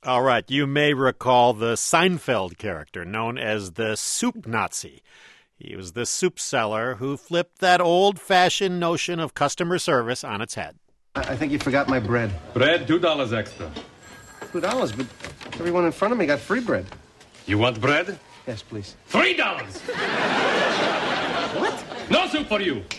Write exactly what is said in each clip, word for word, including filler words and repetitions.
All right, you may recall the Seinfeld character known as the Soup Nazi. He was the soup seller who flipped that old-fashioned notion of customer service on its head. I think you forgot my bread. Bread, two dollars extra. Two dollars, but everyone in front of me got free bread. You want bread? Yes, please. Three dollars. What? No soup for you.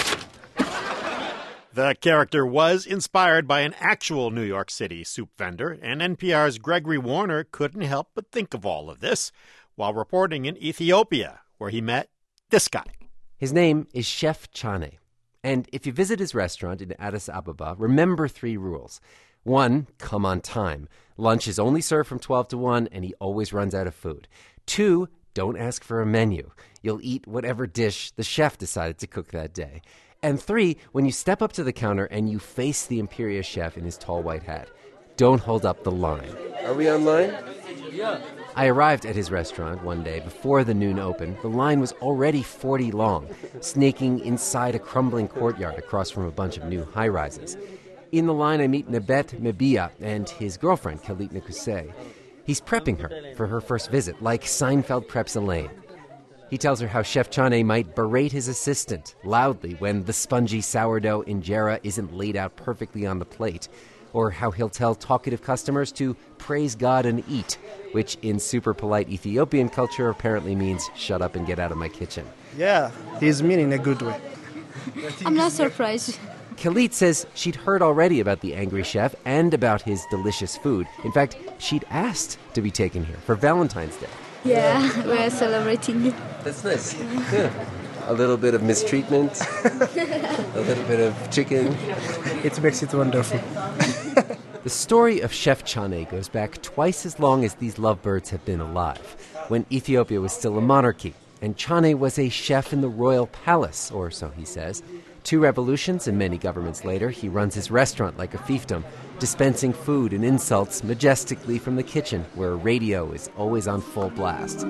The character was inspired by an actual New York City soup vendor, and N P R's Gregory Warner couldn't help but think of all of this while reporting in Ethiopia, where he met this guy. His name is Chef Chane. And if you visit his restaurant in Addis Ababa, remember three rules. One, come on time. Lunch is only served from twelve to one, and he always runs out of food. Two, don't ask for a menu. You'll eat whatever dish the chef decided to cook that day. And three, when you step up to the counter and you face the imperious chef in his tall white hat, don't hold up the line. Are we online? Yeah. I arrived at his restaurant one day before the noon open. The line was already forty long, snaking inside a crumbling courtyard across from a bunch of new high-rises. In the line, I meet Nebet Mebia and his girlfriend, Kalit Nikuse. He's prepping her for her first visit, like Seinfeld preps Elaine. He tells her how Chef Chane might berate his assistant loudly when the spongy sourdough injera isn't laid out perfectly on the plate, or how he'll tell talkative customers to praise God and eat, which in super polite Ethiopian culture apparently means shut up and get out of my kitchen. Yeah, he's mean in a good way. I'm not surprised. Kalit says she'd heard already about the angry chef and about his delicious food. In fact, she'd asked to be taken here for Valentine's Day. Yeah, we're celebrating. That's nice. Yeah. A little bit of mistreatment, a little bit of chicken. It makes it wonderful. The story of Chef Chane goes back twice as long as these lovebirds have been alive, when Ethiopia was still a monarchy, and Chane was a chef in the royal palace, or so he says. Two revolutions and many governments later, he runs his restaurant like a fiefdom, dispensing food and insults majestically from the kitchen, where a radio is always on full blast.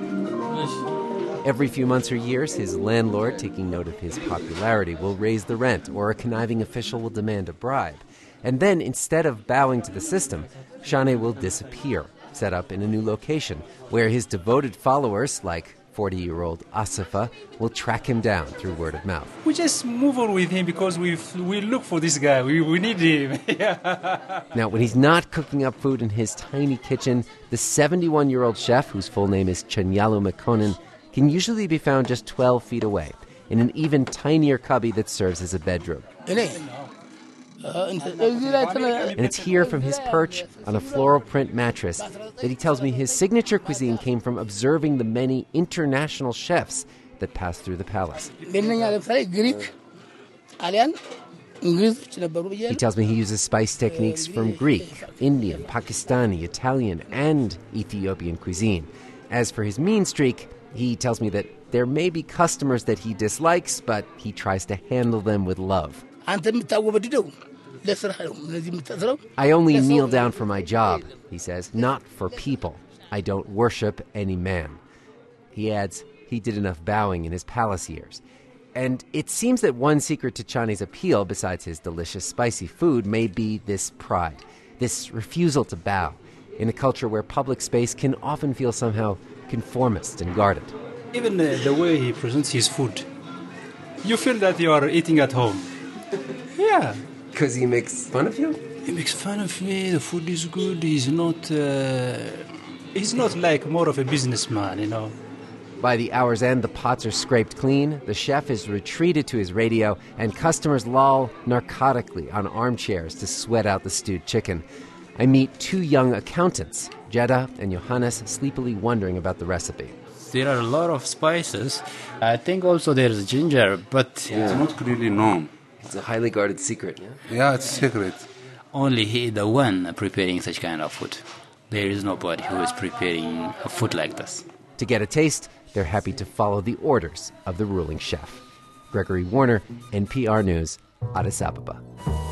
Every few months or years, his landlord, taking note of his popularity, will raise the rent, or a conniving official will demand a bribe. And then, instead of bowing to the system, Chane will disappear, set up in a new location, where his devoted followers, like forty-year-old Asifa, will track him down through word of mouth. We just move on with him because we we look for this guy. We, we need him. Now, when he's not cooking up food in his tiny kitchen, the seventy-one-year-old chef, whose full name is Chanyalu Mekonnen, can usually be found just twelve feet away, in an even tinier cubby that serves as a bedroom. And it's here from his perch on a floral print mattress that he tells me his signature cuisine came from observing the many international chefs that passed through the palace. He tells me he uses spice techniques from Greek, Indian, Pakistani, Italian, and Ethiopian cuisine. As for his mean streak, he tells me that there may be customers that he dislikes, but he tries to handle them with love. I only kneel down for my job, he says, not for people. I don't worship any man. He adds he did enough bowing in his palace years. And it seems that one secret to Chane's appeal, besides his delicious spicy food, may be this pride, this refusal to bow, in a culture where public space can often feel somehow conformist and guarded. Even uh, the way he presents his food, you feel that you are eating at home. Yeah. Because he makes fun of you? He makes fun of me, the food is good, he's not, uh, he's not like more of a businessman, you know. By the hour's end, the pots are scraped clean, the chef is retreated to his radio, and customers loll narcotically on armchairs to sweat out the stewed chicken. I meet two young accountants, Jeddah and Johannes, sleepily wondering about the recipe. There are a lot of spices. I think also there's ginger, but yeah. It's not really known. It's a highly guarded secret, yeah? Yeah, it's secret. Only he the one preparing such kind of food. There is nobody who is preparing a food like this. To get a taste, they're happy to follow the orders of the ruling chef. Gregory Warner, N P R News, Addis Ababa.